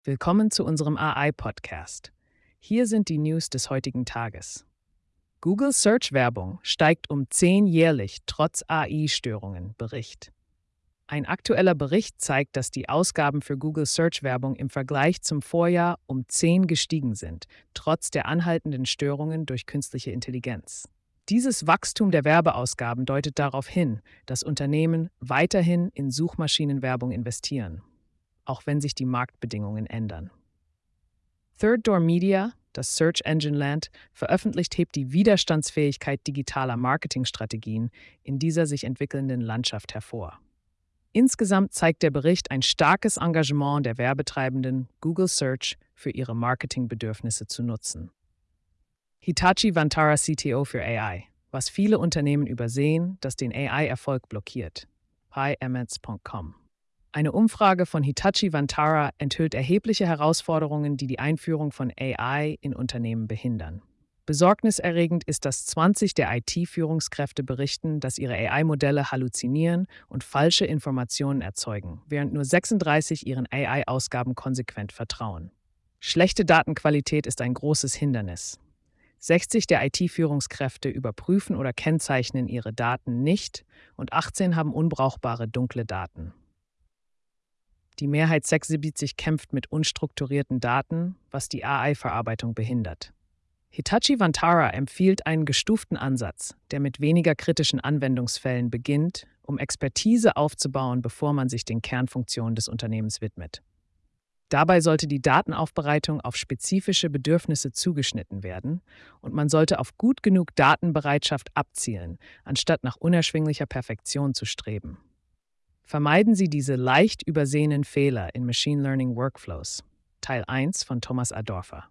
Willkommen zu unserem AI-Podcast. Hier sind die News des heutigen Tages. Google Search-Werbung steigt um 10 jährlich trotz AI-Störungen, Bericht. Ein aktueller Bericht zeigt, dass die Ausgaben für Google Search-Werbung im Vergleich zum Vorjahr um 10 gestiegen sind, trotz der anhaltenden Störungen durch künstliche Intelligenz. Dieses Wachstum der Werbeausgaben deutet darauf hin, dass Unternehmen weiterhin in Suchmaschinenwerbung investieren, auch wenn sich die Marktbedingungen ändern. Third Door Media, das Search Engine Land, veröffentlicht hebt die Widerstandsfähigkeit digitaler Marketingstrategien in dieser sich entwickelnden Landschaft hervor. Insgesamt zeigt der Bericht ein starkes Engagement der Werbetreibenden, Google Search für ihre Marketingbedürfnisse zu nutzen. Hitachi Vantara CTO für AI, was viele Unternehmen übersehen, das den AI-Erfolg blockiert. PyMets.com. Eine Umfrage von Hitachi Vantara enthüllt erhebliche Herausforderungen, die die Einführung von AI in Unternehmen behindern. Besorgniserregend ist, dass 20 der IT-Führungskräfte berichten, dass ihre AI-Modelle halluzinieren und falsche Informationen erzeugen, während nur 36 ihren AI-Ausgaben konsequent vertrauen. Schlechte Datenqualität ist ein großes Hindernis. 60 der IT-Führungskräfte überprüfen oder kennzeichnen ihre Daten nicht und 18 haben unbrauchbare dunkle Daten. Die Mehrheit 76 kämpft mit unstrukturierten Daten, was die AI-Verarbeitung behindert. Hitachi Vantara empfiehlt einen gestuften Ansatz, der mit weniger kritischen Anwendungsfällen beginnt, um Expertise aufzubauen, bevor man sich den Kernfunktionen des Unternehmens widmet. Dabei sollte die Datenaufbereitung auf spezifische Bedürfnisse zugeschnitten werden und man sollte auf gut genug Datenbereitschaft abzielen, anstatt nach unerschwinglicher Perfektion zu streben. Vermeiden Sie diese leicht übersehenen Fehler in Machine Learning Workflows. Teil 1 von Thomas Adorfer.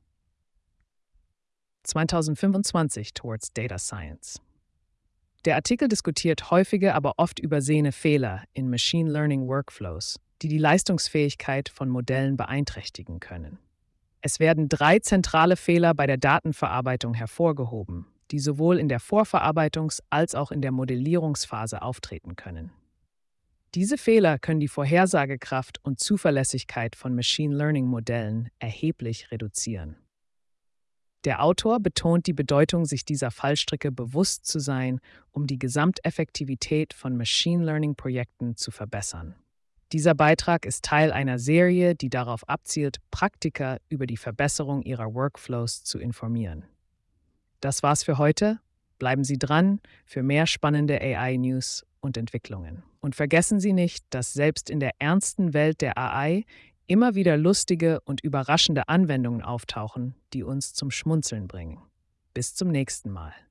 2025 Towards Data Science. Der Artikel diskutiert häufige, aber oft übersehene Fehler in Machine Learning Workflows, die die Leistungsfähigkeit von Modellen beeinträchtigen können. Es werden 3 zentrale Fehler bei der Datenverarbeitung hervorgehoben, die sowohl in der Vorverarbeitungs- als auch in der Modellierungsphase auftreten können. Diese Fehler können die Vorhersagekraft und Zuverlässigkeit von Machine Learning-Modellen erheblich reduzieren. Der Autor betont die Bedeutung, sich dieser Fallstricke bewusst zu sein, um die Gesamteffektivität von Machine Learning-Projekten zu verbessern. Dieser Beitrag ist Teil einer Serie, die darauf abzielt, Praktiker über die Verbesserung ihrer Workflows zu informieren. Das war's für heute. Bleiben Sie dran für mehr spannende AI-News und Entwicklungen. Und vergessen Sie nicht, dass selbst in der ernsten Welt der AI immer wieder lustige und überraschende Anwendungen auftauchen, die uns zum Schmunzeln bringen. Bis zum nächsten Mal.